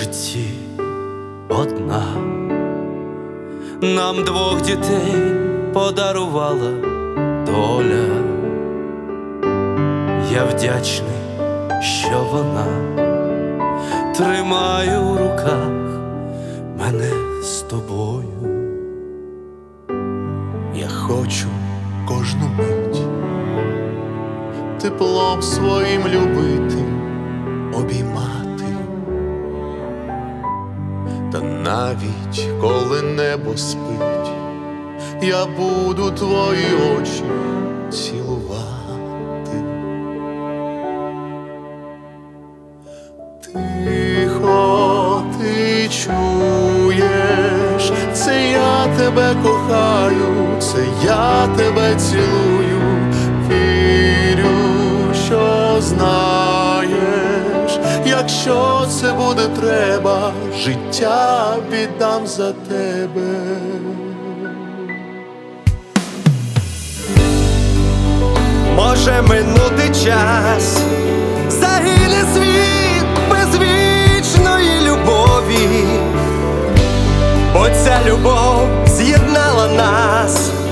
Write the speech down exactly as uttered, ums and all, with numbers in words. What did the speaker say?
житті одна. Нам двох дітей подарувала доля. Я вдячний, що вона тримає у руках мене з тобою. Я хочу кожну мить теплом своїм любити, обіймати. Та навіть коли небо спить, я буду твої очі цілувати. Тихо ти чуєш, це я тебе кохаю, це я тебе цілую. Вірю, що знаєш, якщо це буде треба, життя віддам за тебе. Може минути час, загине світ без вічної любові, бо ця любов з'єднала нас.